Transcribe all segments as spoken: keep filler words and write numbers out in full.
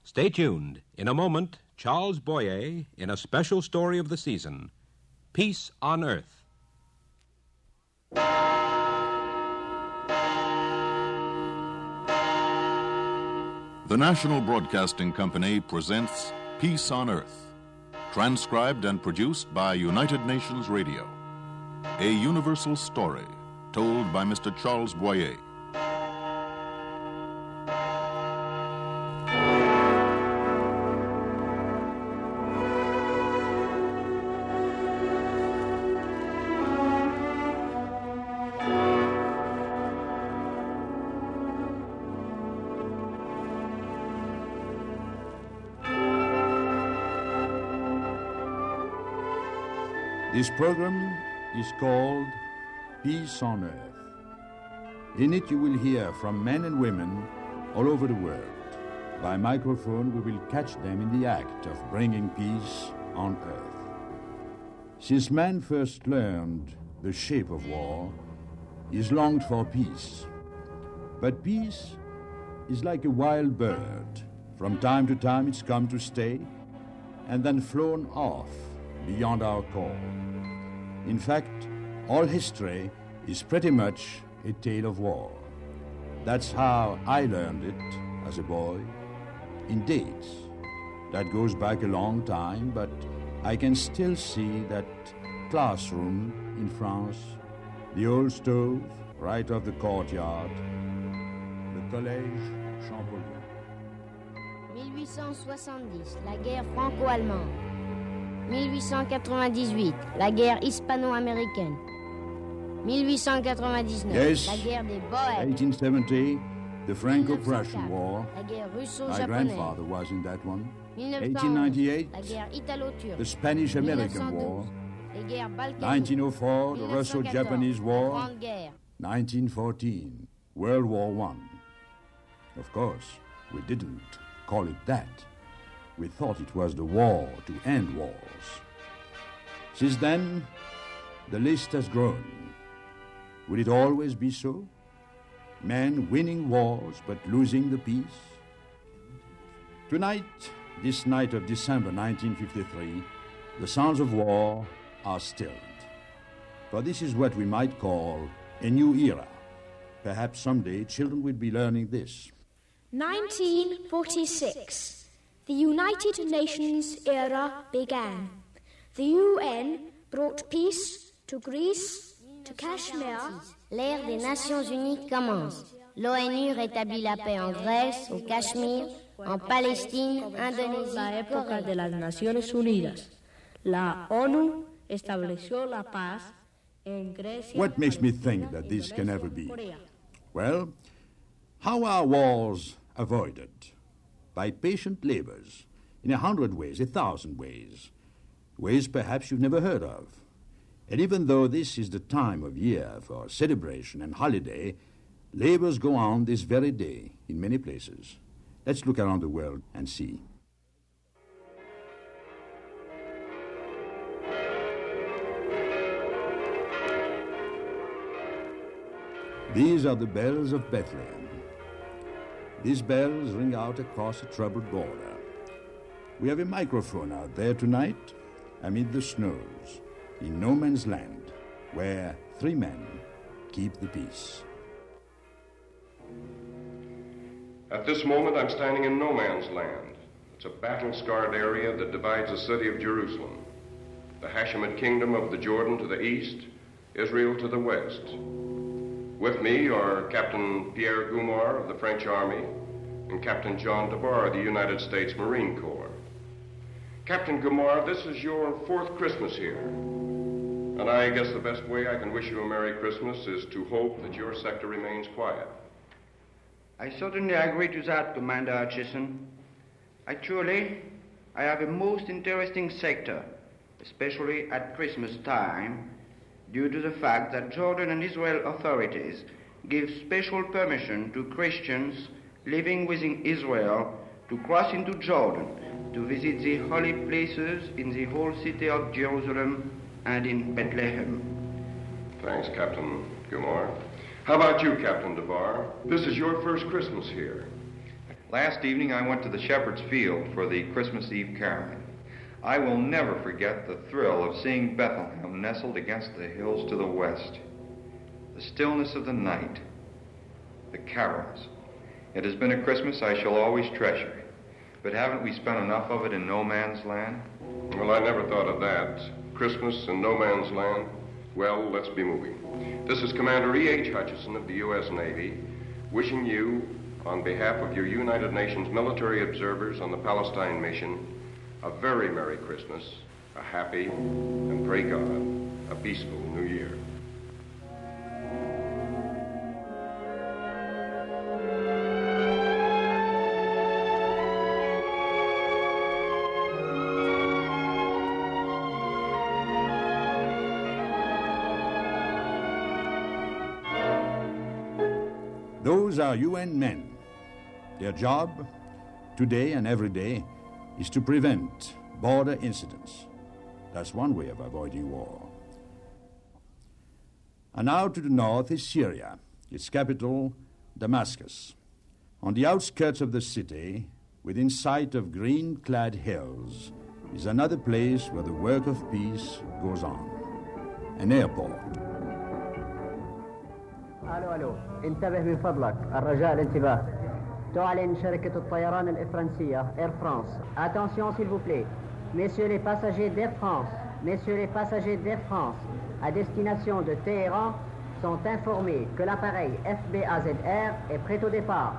Stay tuned. In a moment, Charles Boyer in a special story of the season, Peace on Earth. The National Broadcasting Company presents Peace on Earth, transcribed and produced by United Nations Radio. A universal story told by Mister Charles Boyer. This program is called Peace on Earth. In it you will hear from men and women all over the world. By microphone we will catch them in the act of bringing peace on Earth. Since man first learned the shape of war, he's longed for peace. But peace is like a wild bird. From time to time it's come to stay and then flown off beyond our call. In fact, all history is pretty much a tale of war. That's how I learned it as a boy, in dates. That goes back a long time, but I can still see that classroom in France, the old stove right off the courtyard, the Collège Champollion. dix-huit cent soixante-dix, la guerre franco-allemande. dix-huit cent quatre-vingt-dix-huit, la guerre hispano-américaine. dix-huit cent quatre-vingt-dix-neuf, yes, la guerre des Boers. eighteen seventy, the Franco-Prussian War. La guerre My russo-japonaise. grandfather was in that one. mille neuf cent onze, eighteen ninety-eight, la guerre italo-turque. the Spanish-American War. Les guerres balkaniques. nineteen oh four, the mille neuf cent quatorze, Russo-Japanese la War. Grande Guerre. nineteen fourteen, World War One. Of course, we didn't call it that. We thought it was the war to end wars. Since then, the list has grown. Will it always be so? Men winning wars but losing the peace? Tonight, this night of December nineteen fifty-three, the sounds of war are stilled. For this is what we might call a new era. Perhaps someday children will be learning this. nineteen forty-six. The United Nations era began. The U N brought peace to Greece, to Kashmir. L'ère des Nations Unies commence. L'ONU rétablit la paix en Grèce, au Cachemire, en Palestine, Indonésie. La época de las Naciones Unidas. La ONU estableció la paz en Grecia. What makes me think that this can ever be? Well, how are wars avoided? By patient labors, in a hundred ways, a thousand ways. Ways perhaps you've never heard of. And even though this is the time of year for celebration and holiday, labors go on this very day in many places. Let's look around the world and see. These are the bells of Bethlehem. These bells ring out across a troubled border. We have a microphone out there tonight, amid the snows, in no man's land, where three men keep the peace. At this moment, I'm standing in no man's land. It's a battle-scarred area that divides the city of Jerusalem, the Hashemite kingdom of the Jordan to the east, Israel to the west. With me are Captain Pierre Gumar of the French Army and Captain John DeBar of the United States Marine Corps. Captain Gumar, this is your fourth Christmas here. And I guess the best way I can wish you a Merry Christmas is to hope that your sector remains quiet. I certainly agree to that, Commander Hutchison. Actually, I have a most interesting sector, especially at Christmas time, due to the fact that Jordan and Israel authorities give special permission to Christians living within Israel to cross into Jordan to visit the holy places in the whole city of Jerusalem and in Bethlehem. Thanks, Captain Gumar. How about you, Captain DeBar? This is your first Christmas here. Last evening I went to the Shepherd's Field for the Christmas Eve caroling. I will never forget the thrill of seeing Bethlehem nestled against the hills to the west. The stillness of the night, the carols. It has been a Christmas I shall always treasure. But haven't we spent enough of it in no man's land? Well, I never thought of that. Christmas in no man's land. Well, let's be moving. This is Commander E H Hutchison of the U S Navy, wishing you, on behalf of your United Nations military observers on the Palestine mission, a very Merry Christmas, a happy, and pray God, a peaceful New Year. Those are U N men. Their job, today and every day, is to prevent border incidents. That's one way of avoiding war. And now to the north is Syria, its capital, Damascus. On the outskirts of the city, within sight of green-clad hills, is another place where the work of peace goes on. An airport. الو الو انتبه من فضلك الرجاء الانتباه تعلن شركة الطيران الفرنسية Air France. Attention s'il vous plaît. Messieurs les passagers d'Air France, messieurs les passagers d'Air France à destination de Téhéran sont informés que l'appareil F B A Z R est prêt au départ.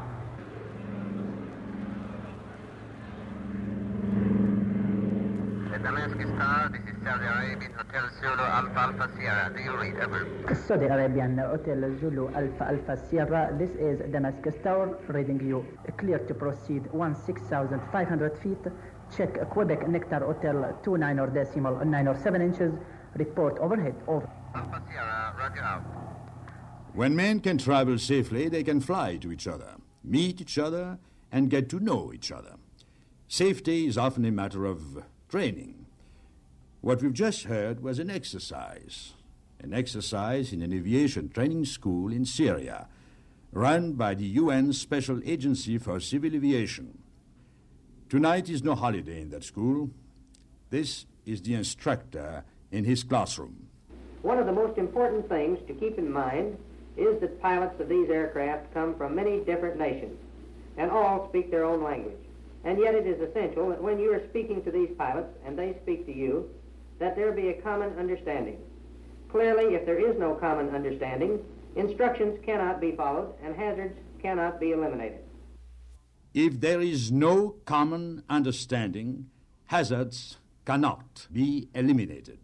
Damascus Star, this is Saudi Arabian Hotel Zulu Alpha Alpha Sierra. Do you read? Over. Saudi Arabian Hotel Zulu Alpha Alpha Sierra, this is Damascus Tower, reading you. Clear to proceed sixteen thousand five hundred feet. Check Quebec Nectar Hotel two nine or decimal nine or seven inches. Report overhead, over. Alpha Sierra, roger out. When men can travel safely, they can fly to each other, meet each other, and get to know each other. Safety is often a matter of training. What we've just heard was an exercise, an exercise in an aviation training school in Syria, run by the U N Special Agency for Civil Aviation. Tonight is no holiday in that school. This is the instructor in his classroom. One of the most important things to keep in mind is that pilots of these aircraft come from many different nations, and all speak their own language. And yet it is essential that when you are speaking to these pilots and they speak to you, that there be a common understanding. Clearly, if there is no common understanding, instructions cannot be followed and hazards cannot be eliminated. If there is no common understanding, hazards cannot be eliminated.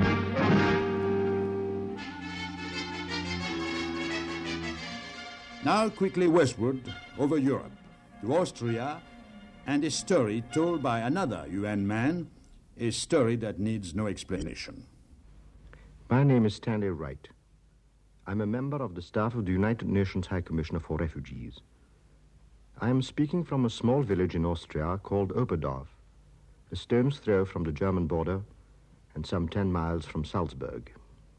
Now quickly westward over Europe to Austria, and a story told by another U N man, a story that needs no explanation. My name is Stanley Wright. I'm a member of the staff of the United Nations High Commissioner for Refugees. I am speaking from a small village in Austria called Opperdorf, a stone's throw from the German border and some ten miles from Salzburg.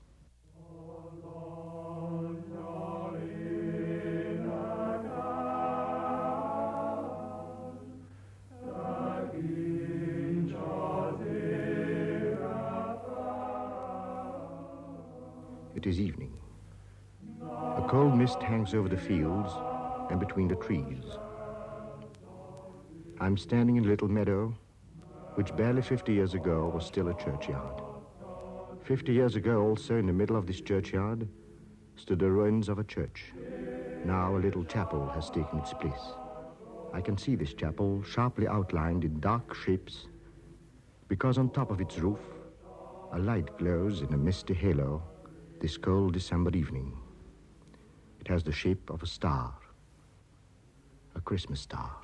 It is evening. A cold mist hangs over the fields and between the trees. I'm standing in a little meadow, which barely fifty years ago was still a churchyard. Fifty years ago, also, in the middle of this churchyard, stood the ruins of a church. Now a little chapel has taken its place. I can see this chapel sharply outlined in dark shapes, because on top of its roof, a light glows in a misty halo this cold December evening. It has the shape of a star, a Christmas star.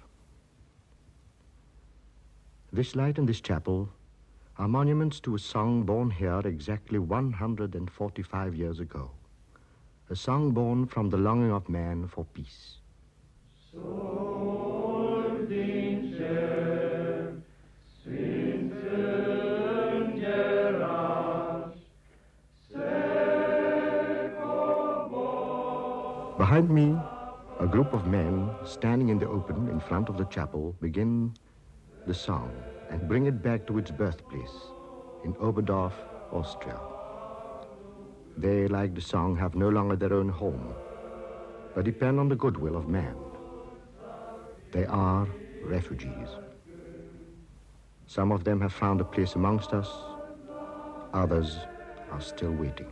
This light and this chapel are monuments to a song born here exactly one hundred forty-five years ago, a song born from the longing of man for peace. Behind me A group of men standing in the open in front of the chapel begin the song and bring it back to its birthplace in Oberdorf, Austria. They, like the song, have no longer their own home, but depend on the goodwill of man. They are refugees. Some of them have found a place amongst us, others are still waiting.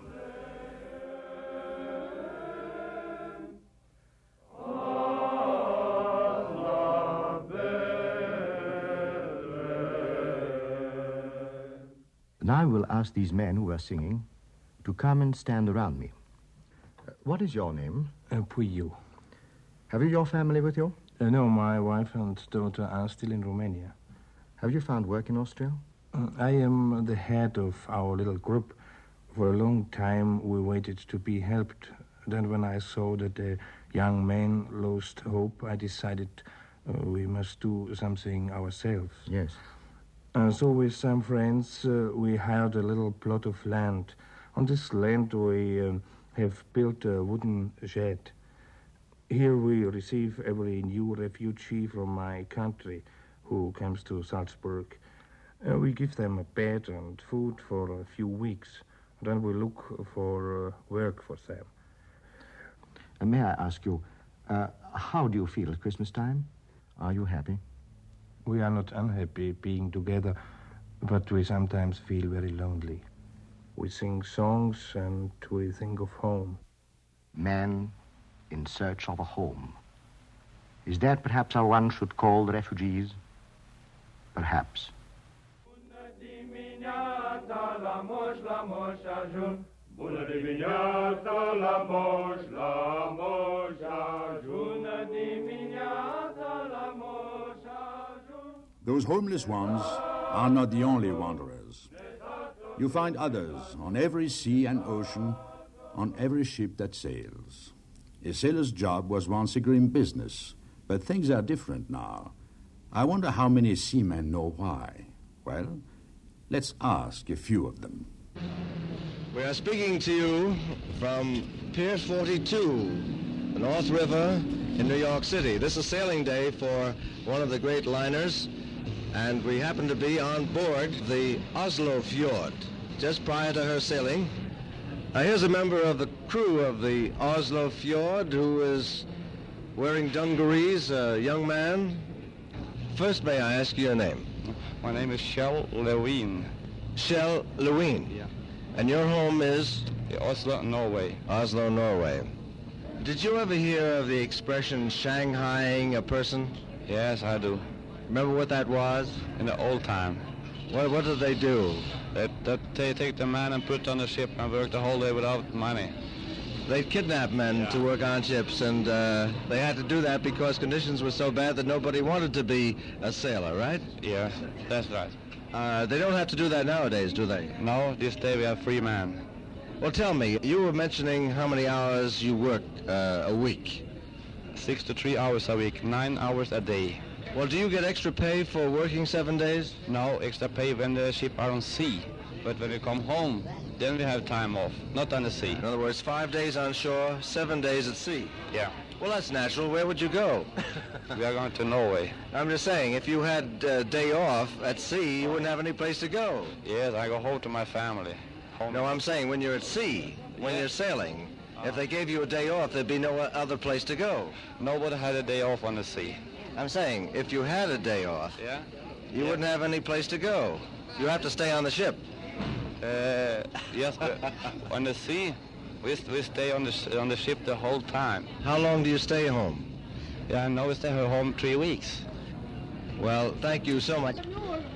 Now I will ask these men who are singing to come and stand around me. Uh, what is your name? Uh, Puiu. Have you your family with you? Uh, no, my wife and daughter are still in Romania. Have you found work in Austria? Uh, I am the head of our little group. For a long time we waited to be helped. Then when I saw that the young men lost hope, I decided uh, we must do something ourselves. Yes. Uh, so with some friends, uh, we hired a little plot of land. On this land, we uh, have built a wooden shed. Here we receive every new refugee from my country who comes to Salzburg. Uh, we give them a bed and food for a few weeks. Then we look for uh, work for them. Uh, may I ask you, uh, how do you feel at Christmas time? Are you happy? We are not unhappy being together, but we sometimes feel very lonely. We sing songs and we think of home. Man in search of a home. Is that perhaps how one should call the refugees? Perhaps. Those homeless ones are not the only wanderers. You find others on every sea and ocean, on every ship that sails. A sailor's job was once a grim business, but things are different now. I wonder how many seamen know why. Well, let's ask a few of them. We are speaking to you from Pier forty-two, the North River in New York City. This is sailing day for one of the great liners, and we happen to be on board the Oslo Fjord just prior to her sailing. Now here's a member of the crew of the Oslo Fjord who is wearing dungarees, a young man. First, may I ask you your name? My name is Kjell Lewin. Kjell Lewin? Yeah. And your home is? Oslo, Norway. Oslo, Norway. Did you ever hear of the expression Shanghaiing a person? Yes, I do. Remember what that was? In the old time. What, what did they do? They, they, they take the man and put on the ship and work the whole day without money. They kidnapped men yeah. to work on ships, and uh, they had to do that because conditions were so bad that nobody wanted to be a sailor, right? Yes, that's right. Uh, they don't have to do that nowadays, do they? No, this day we are free men. Well, tell me, you were mentioning how many hours you work uh, a week? Six to three hours a week, nine hours a day. Well, do you get extra pay for working seven days? No, extra pay when the ship are on sea. But when we come home, then we have time off, not on the sea. In other words, five days on shore, seven days at sea. Yeah. Well, that's natural. Where would you go? We are going to Norway. I'm just saying, if you had a day off at sea, you wouldn't have any place to go. Yes, I go home to my family. Home. No, I'm saying when you're at sea, when yeah. you're sailing, uh, if they gave you a day off, there'd be no other place to go. Nobody had a day off on the sea. I'm saying, if you had a day off, yeah. you yeah. wouldn't have any place to go. You have to stay on the ship. Uh, yes, on the sea, we, we stay on the on the ship the whole time. How long do you stay home? Yeah, I know we stay home three weeks. Well, thank you so much.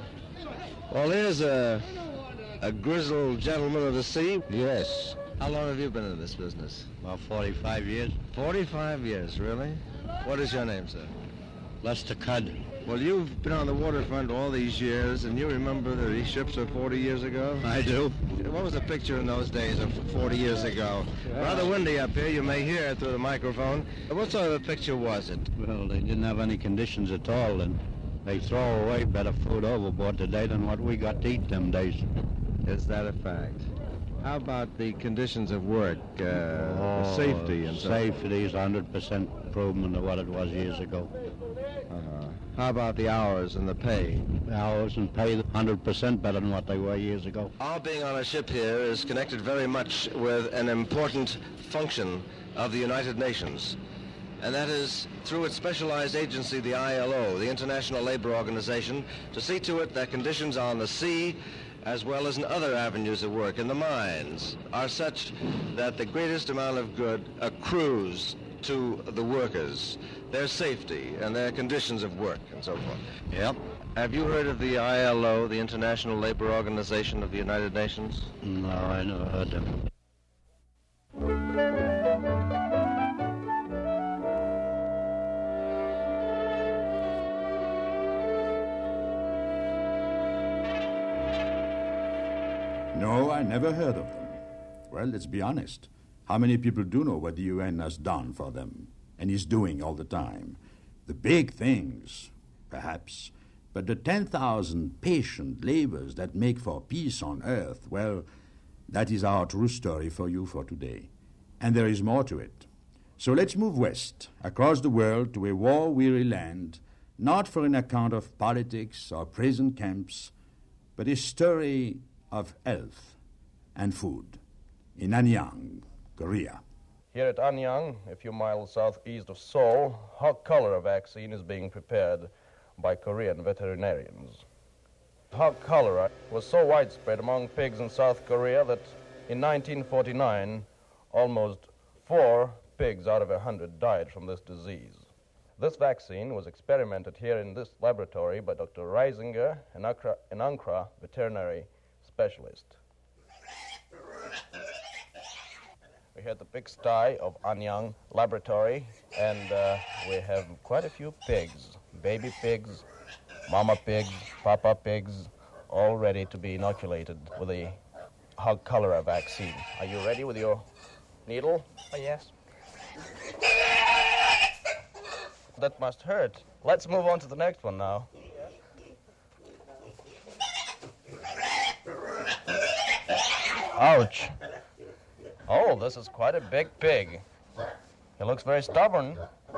Well, here's a a grizzled gentleman of the sea. Yes. How long have you been in this business? About forty-five years. forty-five years, really? What is your name, sir? Lester Cudd. Well, you've been on the waterfront all these years, and you remember that these ships are forty years ago? I do. What was the picture in those days of forty years ago? Yeah. Rather windy up here. You may hear it through the microphone. What sort of a picture was it? Well, they didn't have any conditions at all, and they throw away better food overboard today than what we got to eat them days. Is that a fact? How about the conditions of work, uh, oh, the safety and so on? Safety is one hundred percent improvement of what it was years ago. Uh-huh. How about the hours and the pay? The hours and pay one hundred percent better than what they were years ago. Our being on a ship here is connected very much with an important function of the United Nations, and that is through its specialized agency, the I L O, the International Labor Organization, to see to it that conditions on the sea, as well as in other avenues of work, in the mines, are such that the greatest amount of good accrues to the workers, their safety and their conditions of work and so forth. Yep. Have you heard of the I L O, the International Labor Organization of the United Nations? No, I never heard them. No, I never heard of them. Well, let's be honest. How many people do know what the U N has done for them and is doing all the time? The big things, perhaps, but the ten thousand patient labors that make for peace on earth, well, that is our true story for you for today. And there is more to it. So let's move west, across the world to a war-weary land, not for an account of politics or prison camps, but a story of health and food in Anyang, Korea. Here at Anyang, a few miles southeast of Seoul, hog cholera vaccine is being prepared by Korean veterinarians. Hog cholera was so widespread among pigs in South Korea that in nineteen forty-nine, almost four pigs out of a hundred died from this disease. This vaccine was experimented here in this laboratory by Doctor Reisinger, an Ankara, an Ankara veterinary specialist. We're here at the pigsty of Anyang Laboratory, and uh, we have quite a few pigs, baby pigs, mama pigs, papa pigs, all ready to be inoculated with the hog cholera vaccine. Are you ready with your needle? Oh, yes. That must hurt. Let's move on to the next one now. Ouch. Oh, this is quite a big pig. He looks very stubborn.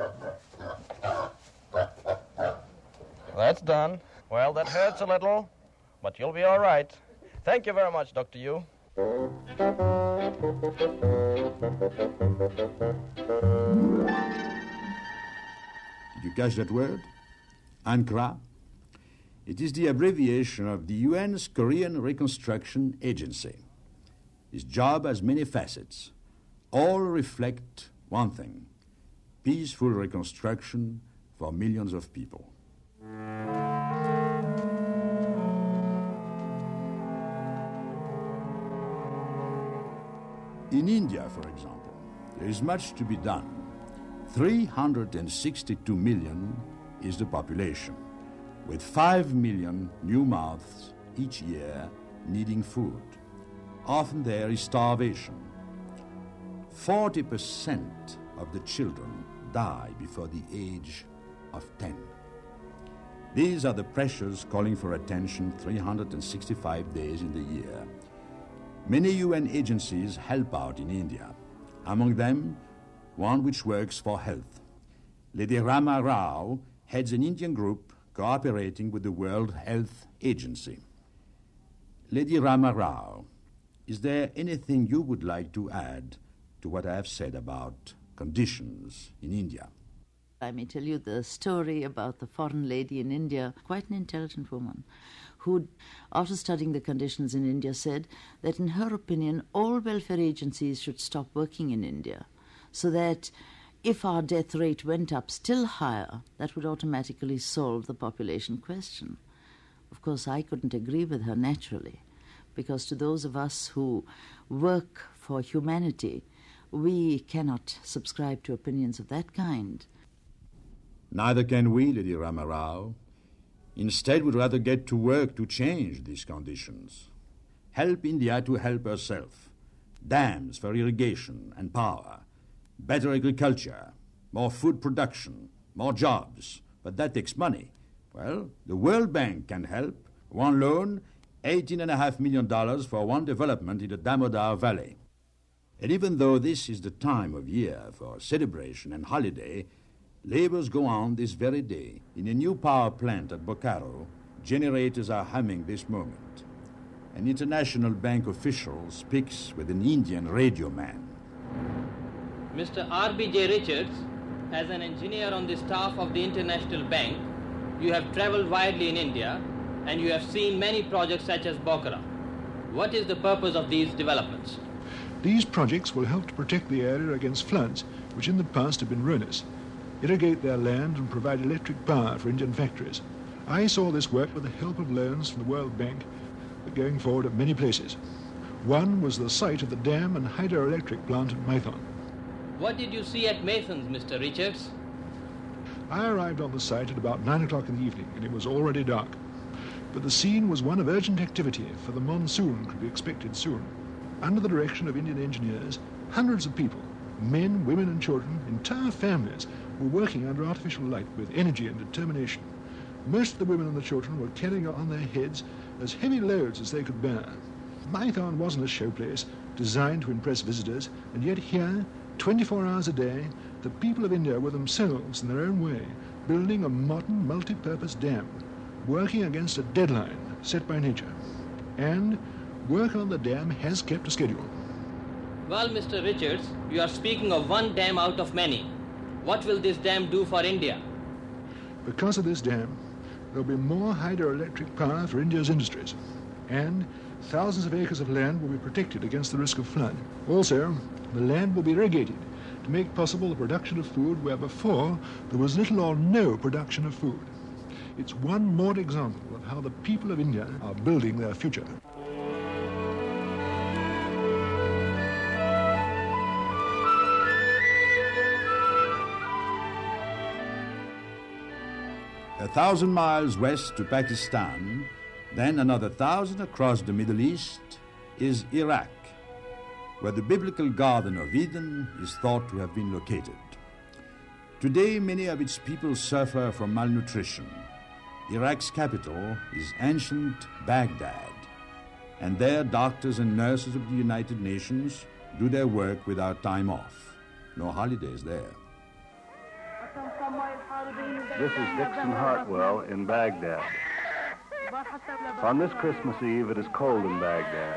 That's done. Well, that hurts a little, but you'll be all right. Thank you very much, Doctor Yu. Did you catch that word? Ankara? It is the abbreviation of the U N's Korean Reconstruction Agency. Its job has many facets. All reflect one thing: peaceful reconstruction for millions of people. In India, for example, there is much to be done. three hundred sixty-two million is the population, with five million new mouths each year needing food. Often there is starvation. forty percent of the children die before the age of ten. These are the pressures calling for attention three hundred sixty-five days in the year. Many U N agencies help out in India, among them one which works for health. Lady Rama Rao heads an Indian group cooperating with the World Health Agency. Lady Rama Rao, is there anything you would like to add to what I have said about conditions in India? I may tell you the story about the foreign lady in India, quite an intelligent woman, who, after studying the conditions in India, said that in her opinion all welfare agencies should stop working in India, so that if our death rate went up still higher, that would automatically solve the population question. Of course, I couldn't agree with her naturally, because to those of us who work for humanity, we cannot subscribe to opinions of that kind. Neither can we, Lady Rama Rao. Instead, we'd rather get to work to change these conditions. Help India to help herself. Dams for irrigation and power. Better agriculture. More food production. More jobs. But that takes money. Well, the World Bank can help. One loan, eighteen and a half million dollars for one development in the Damodar Valley. And even though this is the time of year for celebration and holiday, labors go on this very day. In a new power plant at Bokaro, generators are humming this moment. An international bank official speaks with an Indian radio man. Mister R B J Richards, as an engineer on the staff of the International Bank, you have traveled widely in India and you have seen many projects such as Bokara. What is the purpose of these developments? These projects will help to protect the area against floods, which in the past have been ruinous, irrigate their land and provide electric power for Indian factories. I saw this work with the help of loans from the World Bank, but going forward at many places. One was the site of the dam and hydroelectric plant at Maithon. What did you see at Maithon's, Mister Richards? I arrived on the site at about nine o'clock in the evening, and it was already dark. But the scene was one of urgent activity, for the monsoon could be expected soon. Under the direction of Indian engineers, hundreds of people, men, women and children, entire families, were working under artificial light with energy and determination. Most of the women and the children were carrying on their heads as heavy loads as they could bear. Maithon wasn't a showplace designed to impress visitors, and yet here, twenty-four hours a day, the people of India were themselves, in their own way, building a modern multi-purpose dam, working against a deadline set by nature. And work on the dam has kept a schedule. Well, Mister Richards, you are speaking of one dam out of many. What will this dam do for India? Because of this dam, there will be more hydroelectric power for India's industries, and thousands of acres of land will be protected against the risk of flood. Also, the land will be irrigated to make possible the production of food where before there was little or no production of food. It's one more example of how the people of India are building their future. A thousand miles west to Pakistan, then another thousand across the Middle East, is Iraq, where the biblical Garden of Eden is thought to have been located. Today, many of its people suffer from malnutrition. Iraq's capital is ancient Baghdad, and there doctors and nurses of the United Nations do their work without time off. No holidays there. This is Dixon Hartwell in Baghdad. On this Christmas Eve, it is cold in Baghdad.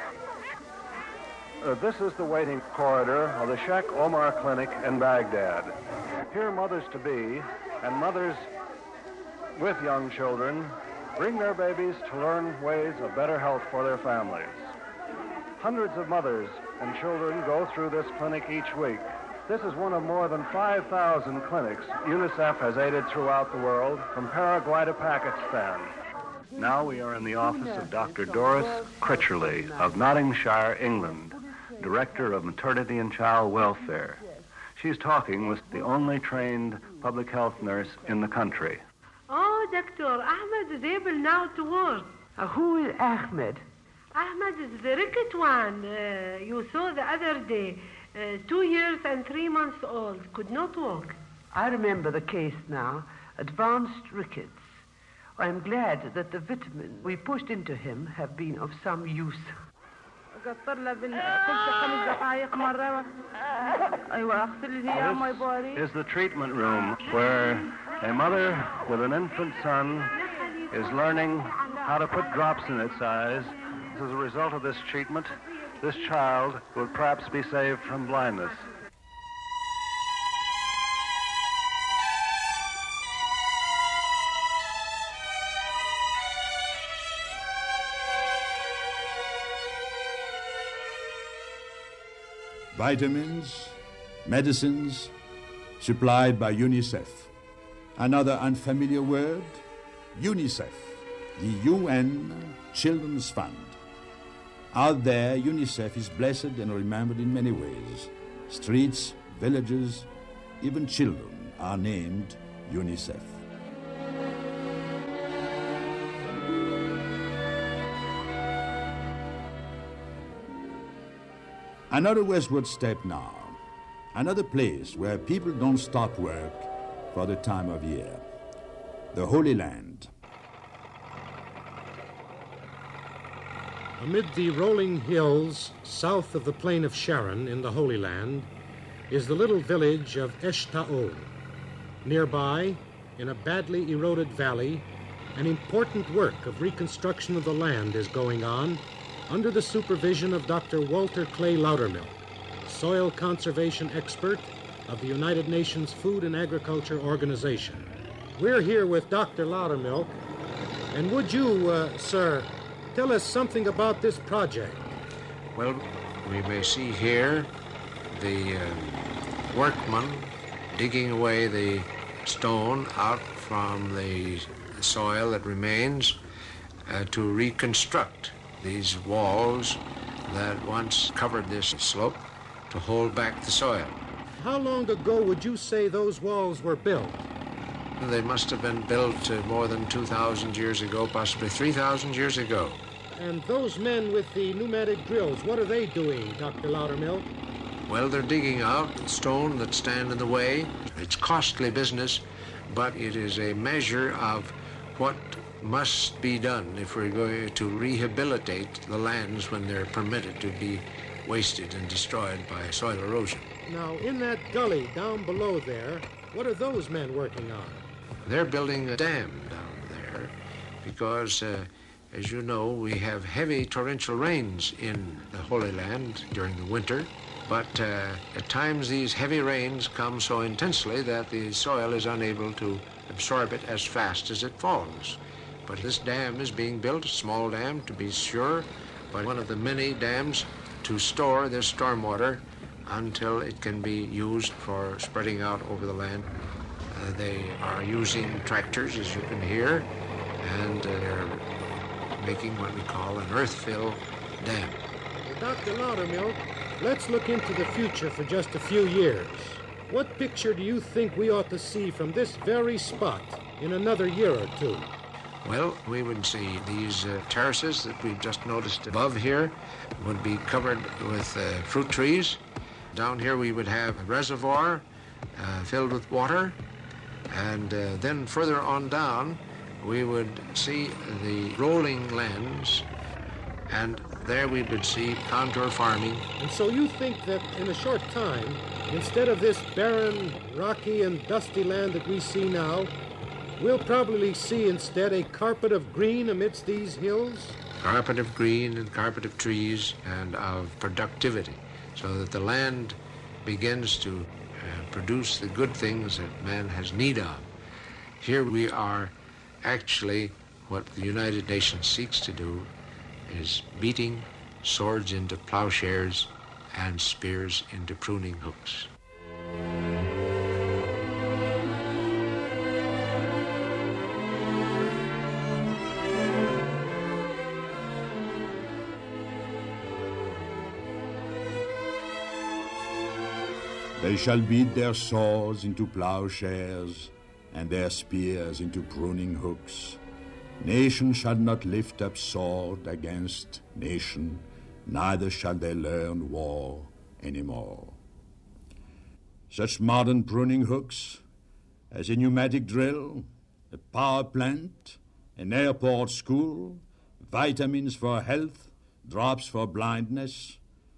Uh, this is the waiting corridor of the Sheikh Omar Clinic in Baghdad. Here, mothers-to-be and mothers with young children bring their babies to learn ways of better health for their families. Hundreds of mothers and children go through this clinic each week. This is one of more than five thousand clinics UNICEF has aided throughout the world, from Paraguay to Pakistan. Now we are in the office of Doctor Doris Critcherley of Nottinghamshire, England, Director of Maternity and Child Welfare. She's talking with the only trained public health nurse in the country. Oh, Doctor, Ahmed is able now to work. Uh, who is Ahmed? Ahmed is the ricket one uh, you saw the other day. Uh, two years and three months old, could not walk. I remember the case now. Advanced rickets. I'm glad that the vitamin we pushed into him have been of some use. This is the treatment room where a mother with an infant son is learning how to put drops in its eyes. As a result of this treatment, this child will perhaps be saved from blindness. Vitamins, medicines, supplied by UNICEF. Another unfamiliar word, UNICEF, the U N Children's Fund. Out there, UNICEF is blessed and remembered in many ways. Streets, villages, even children are named UNICEF. Another westward step now. Another place where people don't stop work for the time of year. The Holy Land. Amid the rolling hills south of the plain of Sharon in the Holy Land is the little village of Eshtaol. Nearby, in a badly eroded valley, an important work of reconstruction of the land is going on under the supervision of Doctor Walter Clay Loudermilk, soil conservation expert of the United Nations Food and Agriculture Organization. We're here with Doctor Loudermilk, and would you, uh, sir, tell us something about this project? Well, we may see here the uh, workman digging away the stone out from the soil that remains uh, to reconstruct these walls that once covered this slope to hold back the soil. How long ago would you say those walls were built? They must have been built uh, more than two thousand years ago, possibly three thousand years ago. And those men with the pneumatic drills, what are they doing, Doctor Loudermilk? Well, they're digging out stone that stand in the way. It's costly business, but it is a measure of what must be done if we're going to rehabilitate the lands when they're permitted to be wasted and destroyed by soil erosion. Now, in that gully down below there, what are those men working on? They're building a dam down there because, uh, as you know, we have heavy torrential rains in the Holy Land during the winter. But uh, at times these heavy rains come so intensely that the soil is unable to absorb it as fast as it falls. But this dam is being built, a small dam to be sure, but one of the many dams to store this stormwater until it can be used for spreading out over the land. Uh, they are using tractors, as you can hear, and uh, they're making what we call an earth-fill dam. Well, Doctor Loudermilk, let's look into the future for just a few years. What picture do you think we ought to see from this very spot in another year or two? Well, we would see these uh, terraces that we've just noticed above here would be covered with uh, fruit trees. Down here we would have a reservoir uh, filled with water, and uh, then further on down we would see the rolling lands, and there we would see contour farming. And so you think that in a short time, instead of this barren, rocky, and dusty land that we see now, we'll probably see instead a carpet of green amidst these hills? Carpet of green and carpet of trees and of productivity, so that the land begins to uh, produce the good things that man has need of. Here we are actually, what the United Nations seeks to do is beating swords into plowshares and spears into pruning hooks. They shall beat their swords into plowshares, and their spears into pruning hooks. Nation shall not lift up sword against nation, neither shall they learn war any more. Such modern pruning hooks as a pneumatic drill, a power plant, an airport school, vitamins for health, drops for blindness.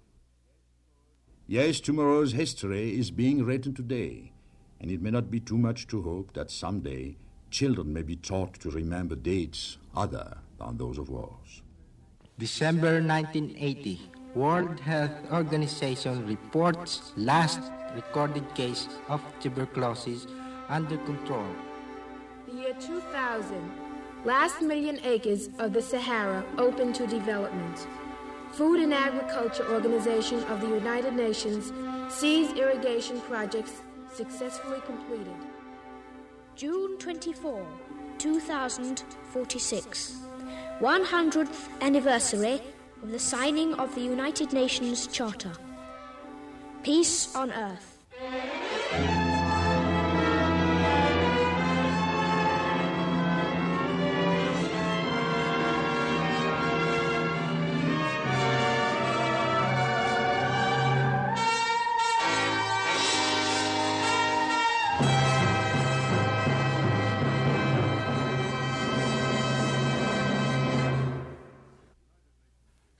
Yes, tomorrow's history is being written today, and it may not be too much to hope that someday children may be taught to remember dates other than those of wars. December nineteen eighty, World Health Organization reports last recorded case of tuberculosis under control. The year two thousand, last million acres of the Sahara open to development. Food and Agriculture Organization of the United Nations sees irrigation projects successfully completed. June twenty-fourth, two thousand forty-six, one hundredth anniversary of the signing of the United Nations Charter. Peace on Earth.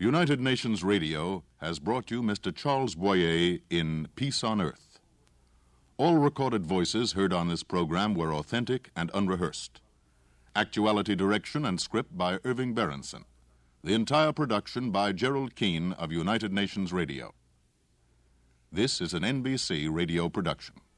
United Nations Radio has brought you Mister Charles Boyer in Peace on Earth. All recorded voices heard on this program were authentic and unrehearsed. Actuality direction and script by Irving Berenson. The entire production by Gerald Keane of United Nations Radio. This is an N B C radio production.